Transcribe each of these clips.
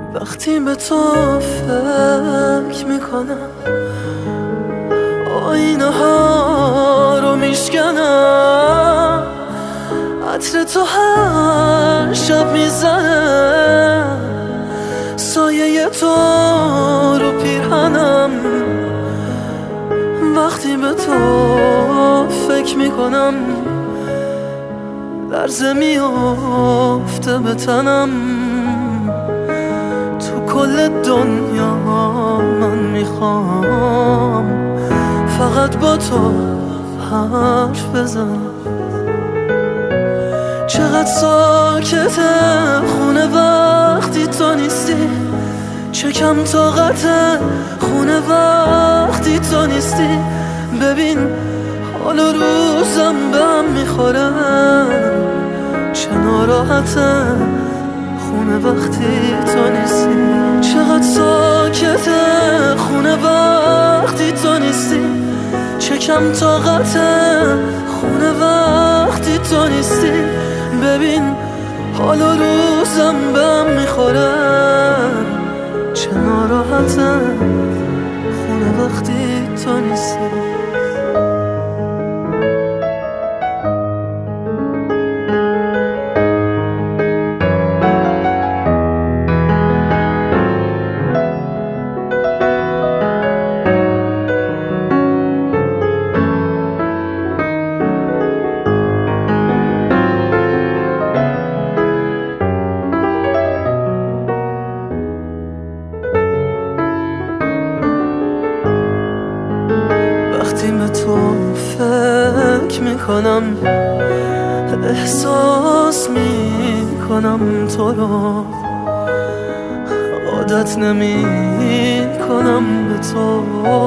وقتی به تو فکر میکنم آینه ها رو میشکنم، عطر تو هر شب میزنه، سایه تو رو پیرهنم. وقتی به تو فکر میکنم لرزه میافته به تنم. تو کل دنیا من میخوام فقط با تو حرف بزنم. چقدر ساکته خونه وقتی تو نیستی، چه کم طاقته خونه وقتی تو نیستی. ببین حال و روزم به هم میخوره، چه ناراحته خونه وقتی تو نیستی. چقدر ساکته خونه وقتی تو نیستی، چه کم طاقته خونه وقتی تو نیستی. ببین حال و روزم به هم میخوره، چه ناراحته خونه وقتی تو نیستی. وقتی به تو فکر میکنم احساس میکنم تو رو، عادت نمیکنم به تو.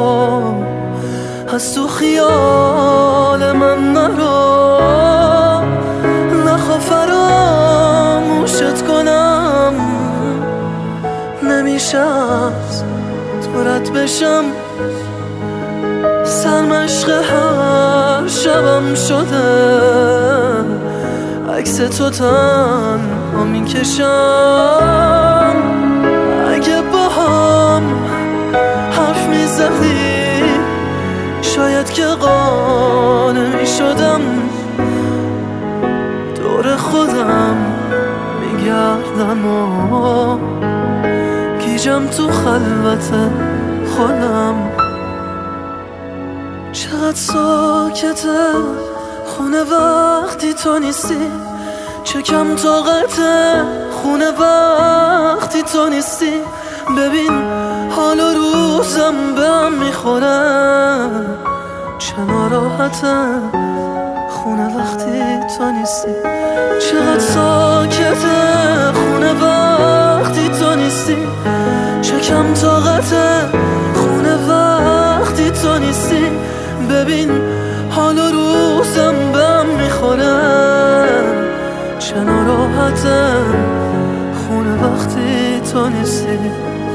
از تو خیال من نرو، نخوا فراموشت کنم. نمیشه از تو رد بشم، سرمشق هر شبم شده. عکس تو تنها میکشم. اگه با هم حرف میزدی شاید که قانع میشدم. دور خودم میگردم و گیجم تو خلوت خودم. چقدر ساکته خونه وقتی تو نیستی، چه کم طاقته خونه وقتی تو نیستی. ببین حال و روزم به هم میخوره، چه ناراحته خونه وقتی تو نیستی. چقدر ساکته خونه وقتی تو نیستی، چه کم طاقته خونه وقتی تو نیستی. ببین حال و روزم به هم میخوره، چه ناراحته خونه وقتی تو نیستی.